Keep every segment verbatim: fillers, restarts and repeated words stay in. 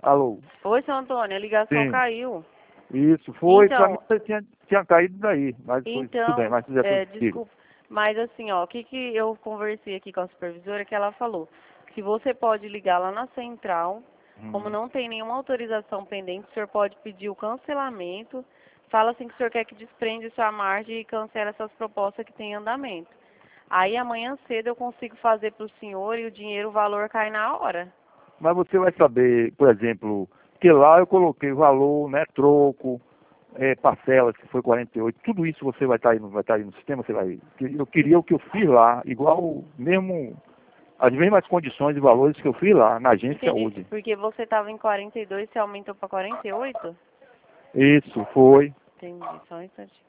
Alô? Oi, seu Antônio, a ligação Sim. caiu. Isso, foi. Então, Pra mim você tinha, tinha caído daí, mas foi tudo bem, Então, mas fizer é, tudo comigo. desculpa, mas assim, ó, o que que eu conversei aqui com a supervisora, que ela falou que você pode ligar lá na central, como Hum. não tem nenhuma autorização pendente, o senhor pode pedir o cancelamento, fala assim que o senhor quer que desprende sua margem e cancela essas propostas que tem em andamento. Aí amanhã cedo eu consigo fazer para o senhor e o dinheiro, o valor cai na hora. Mas você vai saber, por exemplo, que lá eu coloquei valor, né, troco, é, parcelas, que foi quarenta e oito, tudo isso você vai estar aí, no- vai estar aí no sistema, você vai. Eu queria o que eu fiz lá, igual mesmo, as mesmas condições e valores que eu fiz lá, na agência Entendi, hoje. porque você estava em quarenta e dois, você aumentou para quarenta e oito? Isso, foi. Entendi, só um instantinho.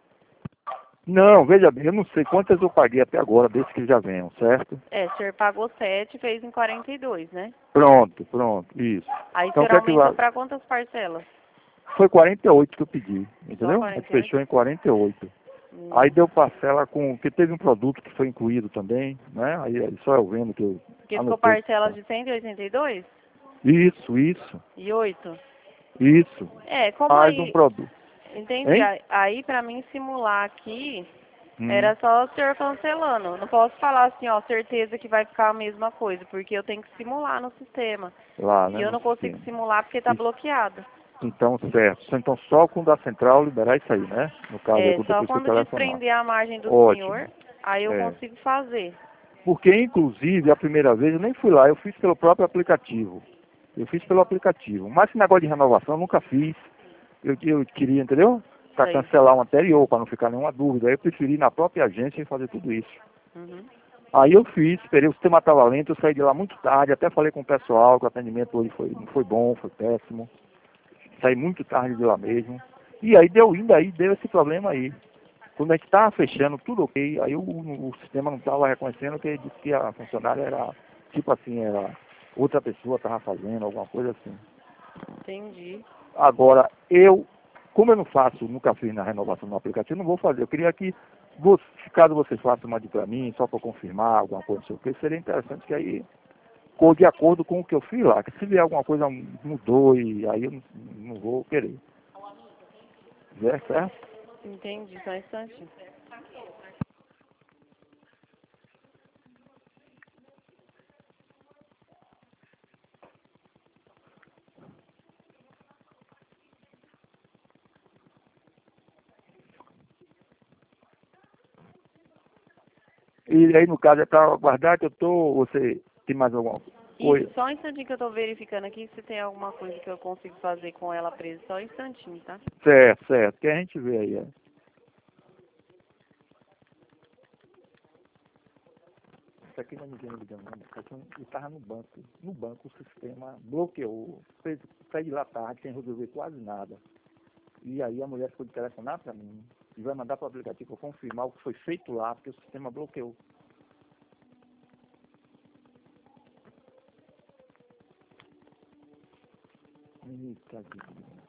Não, veja bem, eu não sei quantas eu paguei até agora, desde que já venham, certo? É, o senhor pagou sete e fez em quarenta e dois, né? Pronto, pronto, isso. Aí o Então, o senhor que é que aumentou vai? para quantas parcelas? Foi quarenta e oito que eu pedi, Só entendeu? A gente quarenta e oito? fechou em quarenta e oito. Aí Hum. deu parcela com, que teve um produto que foi incluído também, né? Aí, aí só eu vendo que eu Porque ficou anotei. parcelas de cento e oitenta e dois? Isso, isso, E oito? isso. É, como Mais um aí, produto. entendi, Hein? aí, aí para mim simular aqui, Hum, era só o senhor cancelando. Não posso falar assim, ó, certeza que vai ficar a mesma coisa, porque eu tenho que simular no sistema. lá, E né, eu no não consigo sistema. simular porque tá Isso. bloqueado. Então, certo. Então, só com o da central liberar isso aí, né? No caso, aí, É, quando só depois que eu quando telefonar. desprender a margem do Ótimo. senhor, aí eu É. consigo fazer. Porque, inclusive, a primeira vez eu nem fui lá, eu fiz pelo próprio aplicativo. Eu fiz pelo aplicativo. Mas esse negócio de renovação eu nunca fiz. Eu, eu queria, entendeu? Para Sei. cancelar o anterior, para não ficar nenhuma dúvida. Aí eu preferi ir na própria agência e fazer tudo isso. Uhum. Aí eu fiz, esperei o sistema estava lento, eu saí de lá muito tarde, até falei com o pessoal, que o atendimento hoje foi, não foi bom, foi péssimo. Saí muito tarde de lá mesmo. E aí deu indo aí, deu esse problema aí. Quando a gente estava fechando, tudo ok, aí o, o sistema não estava reconhecendo que disse que a funcionária era, tipo assim, era outra pessoa estava fazendo, alguma coisa assim. Entendi. Agora, eu, como eu não faço, nunca fiz na renovação do aplicativo, não vou fazer. Eu queria que, você, caso você faça uma de para mim, só para confirmar alguma coisa, não sei o que, seria interessante que aí, co- de acordo com o que eu fiz lá, que se vier alguma coisa mudou e aí eu não, não vou querer. É certo? Entendi, só um instantinho. E aí, no caso, é para aguardar que eu tô, você tem mais alguma Isso, coisa? só um instantinho que eu tô verificando aqui se tem alguma coisa que eu consigo fazer com ela presa. Só um instantinho, tá? Certo, certo, que a gente vê aí. É. Isso aqui não é ninguém ligando, não. Isso aqui eu estava no banco. No banco o sistema bloqueou. Fez, saí de lá tarde, sem resolver quase nada. E aí a mulher ficou de telefonar para mim e vai mandar para o aplicativo para confirmar o que foi feito lá, porque o sistema bloqueou. Eita, vida.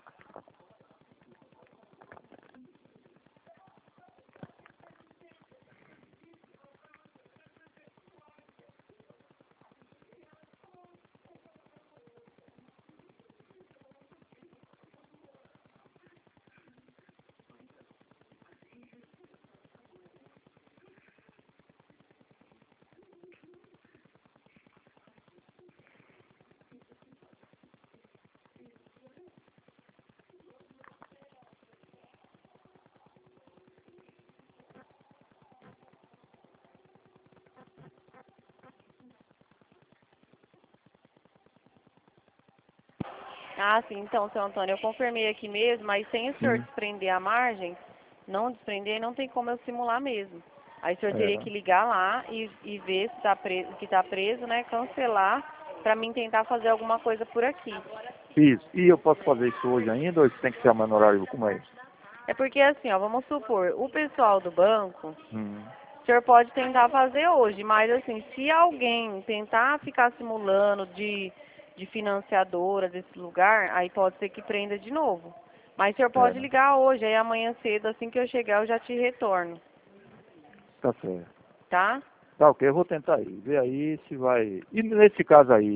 Ah, sim, então, seu Antônio, eu confirmei aqui mesmo, mas sem o senhor Hum, desprender a margem, não desprender, não tem como eu simular mesmo. Aí o senhor teria é. que ligar lá e, e ver se tá preso, que tá preso, né? Cancelar, pra mim tentar fazer alguma coisa por aqui. Isso. E eu posso fazer isso hoje ainda ou isso tem que ser amanhã no horário? Como é isso? É porque assim, ó, vamos supor, o pessoal do banco, Hum. o senhor pode tentar fazer hoje, mas assim, se alguém tentar ficar simulando de, de financiadora desse lugar, aí pode ser que prenda de novo. Mas o senhor É, pode né? ligar hoje, aí amanhã cedo, assim que eu chegar, eu já te retorno, Tá certo. tá? Tá ok, eu vou tentar aí, ver aí se vai. E nesse caso aí,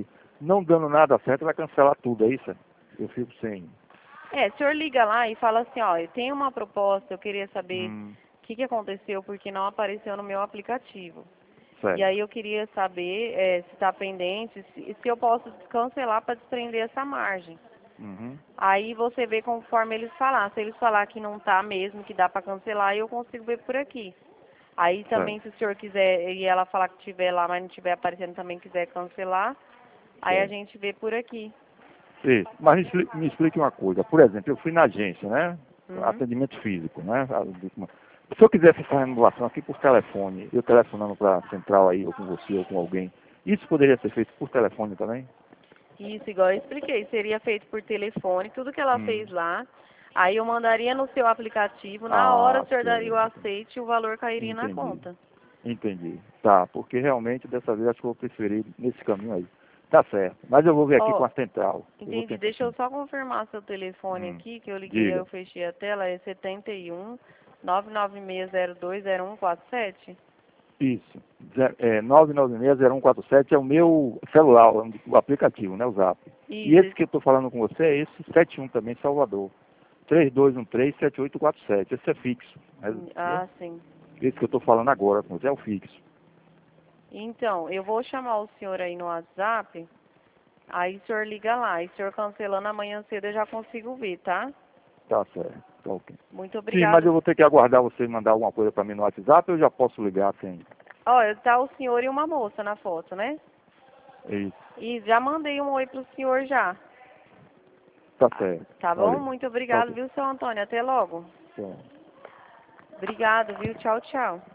não dando nada certo, vai cancelar tudo, é isso? Eu fico sem... É, o senhor liga lá e fala assim, ó, eu tenho uma proposta, eu queria saber o Hum, que, que aconteceu, porque não apareceu no meu aplicativo. E certo. aí eu queria saber é, se está pendente, se, se eu posso cancelar para desprender essa margem. Uhum. Aí você vê conforme eles falar. Se eles falar que não tá mesmo, que dá para cancelar, eu consigo ver por aqui. Aí também, Certo, se o senhor quiser, e ela falar que tiver lá, mas não tiver aparecendo também, quiser cancelar, aí a certo. gente vê por aqui. Isso. Mas me explique, me explique uma coisa. Por exemplo, eu fui na agência, né? Uhum. Atendimento físico, né? Se eu quisesse fazer a renovação aqui por telefone, eu telefonando para a central aí, ou com você, ou com alguém, isso poderia ser feito por telefone também? Isso, igual eu expliquei, seria feito por telefone, tudo que ela Hum. fez lá. Aí eu mandaria no seu aplicativo, na hora o Ah, senhor daria o certo. aceite e o valor cairia na Entendi. conta. Entendi. Tá, porque realmente dessa vez acho que eu vou preferir nesse caminho aí. Tá certo. Mas eu vou ver aqui com Ó, a central. Eu vou entendi. tentar Deixa eu sim. só confirmar seu telefone Hum. aqui, que eu liguei, aí Diga. eu fechei a tela, é setenta e um, nove nove seis zero dois zero um quatro sete? Isso. Ze- É, nove nove seis zero um quatro sete é o meu celular, o aplicativo, né? O Zap. E Isso, esse que eu estou falando com você é esse sete um também, Salvador. três dois um três sete oito quatro sete. Esse é fixo. Né? Entendeu? ah, sim. Esse que eu estou falando agora com você é o fixo. Então, eu vou chamar o senhor aí no WhatsApp, aí o senhor liga lá, e o senhor cancelando amanhã cedo eu já consigo ver, tá? Tá certo. Tá ok. Muito Sim, mas eu obrigado. vou ter que aguardar você mandar alguma coisa para mim no WhatsApp ou eu já posso ligar sem? Olha, tá o senhor e uma moça na foto, né? É isso. E já mandei um oi pro senhor já. Tá certo. Tá bom? Valeu. Muito Tá obrigado, ok. viu, seu Antônio? Até logo. Tchau. Obrigado, viu? Tchau, tchau.